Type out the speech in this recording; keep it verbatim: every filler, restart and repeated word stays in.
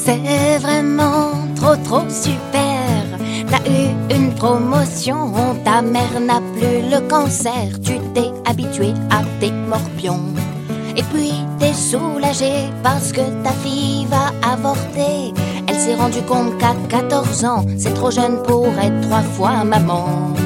C'est vraiment trop trop super. T'as eu une promotion, ta mère n'a plus le cancer. Tu t'es habitué à tes morpions. Et puis t'es soulagé parce que ta fille va avorter. Elle s'est rendue compte qu'à quatorze ans, c'est trop jeune pour être trois fois maman.